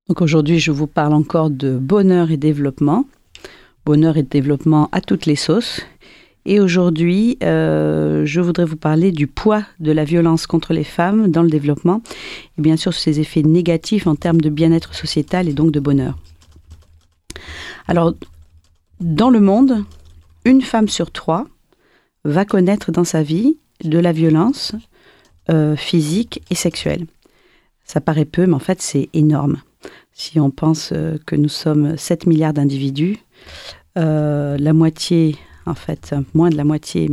Donc aujourd'hui, je vous parle encore de bonheur et développement. Bonheur et développement à toutes les sauces. Et aujourd'hui, je voudrais vous parler du poids de la violence contre les femmes dans le développement et bien sûr ses effets négatifs en termes de bien-être sociétal et donc de bonheur. Alors, dans le monde, une femme sur 3 va connaître dans sa vie de la violence physique et sexuelle. Ça paraît peu, mais en fait, c'est énorme. Si on pense que nous sommes 7 milliards d'individus, la moitié, en fait, moins de la moitié,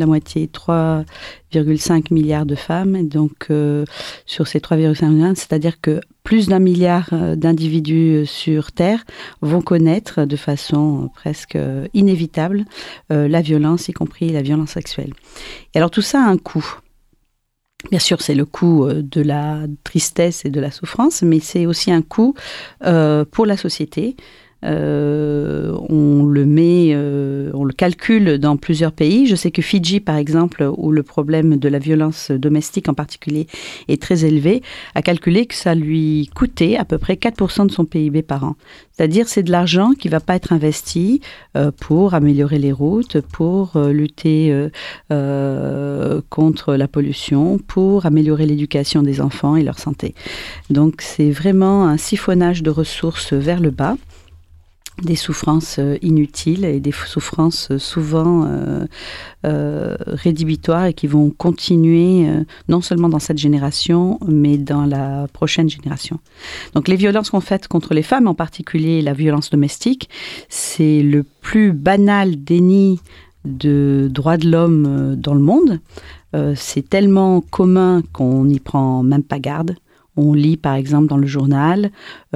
3,5 milliards de femmes. Donc, sur ces 3,5 milliards, c'est-à-dire que plus d'1 milliard d'individus sur Terre vont connaître de façon presque inévitable la violence, y compris la violence sexuelle. Et alors, tout ça a un coût. Bien sûr, c'est le coût de la tristesse et de la souffrance, mais c'est aussi un coût pour la société. On le calcule dans plusieurs pays. Je sais que Fidji, par exemple, où le problème de la violence domestique en particulier est très élevé, a calculé que ça lui coûtait à peu près 4% de son PIB par an. C'est-à-dire, c'est de l'argent qui ne va pas être investi pour améliorer les routes, pour lutter contre la pollution, pour améliorer l'éducation des enfants et leur santé. Donc, c'est vraiment un siphonnage de ressources vers le bas. Des souffrances inutiles et des souffrances souvent rédhibitoires et qui vont continuer non seulement dans cette génération, mais dans la prochaine génération. Donc les violences qu'on fait contre les femmes, en particulier la violence domestique, c'est le plus banal déni de droits de l'homme dans le monde. C'est tellement commun qu'on n'y prend même pas garde. On lit par exemple dans le journal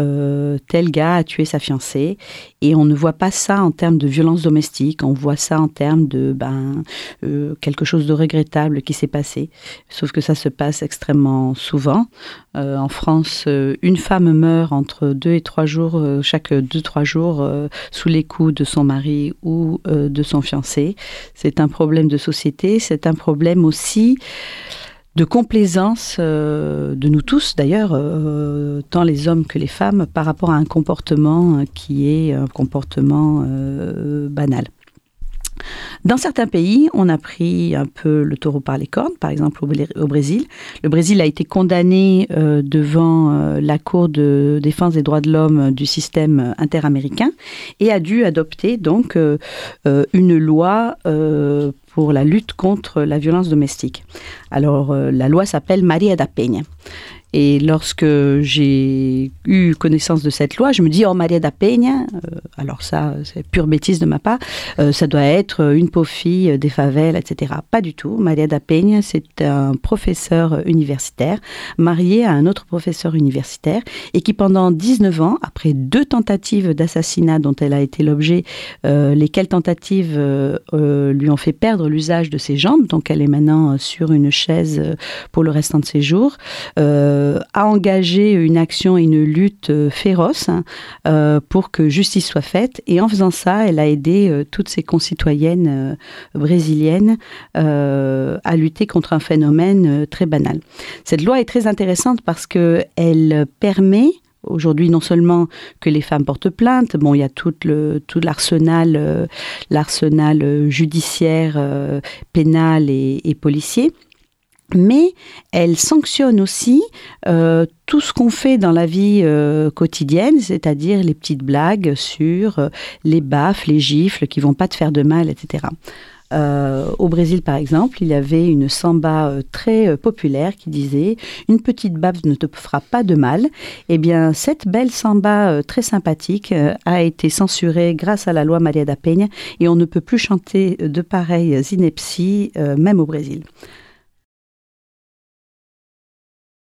tel gars a tué sa fiancée et on ne voit pas ça en termes de violence domestique, on voit ça en termes de quelque chose de regrettable qui s'est passé. Sauf que ça se passe extrêmement souvent. En France, une femme meurt entre 2 et 3 jours, chaque 2-3 jours, sous les coups de son mari ou de son fiancé. C'est un problème de société, c'est un problème aussi de complaisance de nous tous, d'ailleurs, tant les hommes que les femmes, par rapport à un comportement qui est un comportement banal. Dans certains pays, on a pris un peu le taureau par les cornes, par exemple au Brésil. Le Brésil a été condamné devant la Cour de défense des droits de l'homme du système interaméricain et a dû adopter donc une loi pour la lutte contre la violence domestique. Alors, la loi s'appelle Maria da Penha. Et lorsque j'ai eu connaissance de cette loi, je me dis, oh, Maria da Penha, alors ça, c'est pure bêtise de ma part, ça doit être une pauvre fille des favelles, etc. Pas du tout. Maria da Penha, c'est un professeur universitaire, marié à un autre professeur universitaire, et qui pendant 19 ans, après 2 tentatives d'assassinat dont elle a été l'objet, lesquelles tentatives lui ont fait perdre l'usage de ses jambes, donc elle est maintenant sur une chaise pour le restant de ses jours, a engagé une action et une lutte féroce pour que justice soit faite. Et en faisant ça, elle a aidé toutes ses concitoyennes brésiliennes à lutter contre un phénomène très banal. Cette loi est très intéressante parce qu'elle permet aujourd'hui non seulement que les femmes portent plainte, bon, il y a tout l'arsenal judiciaire, pénal et policier, mais elle sanctionne aussi tout ce qu'on fait dans la vie quotidienne, c'est-à-dire les petites blagues sur les baffes, les gifles qui vont pas te faire de mal, etc. Au Brésil, par exemple, il y avait une samba très populaire qui disait « Une petite baffe ne te fera pas de mal ». Eh bien, cette belle samba très sympathique a été censurée grâce à la loi Maria da Penha et on ne peut plus chanter de pareilles inepties, même au Brésil.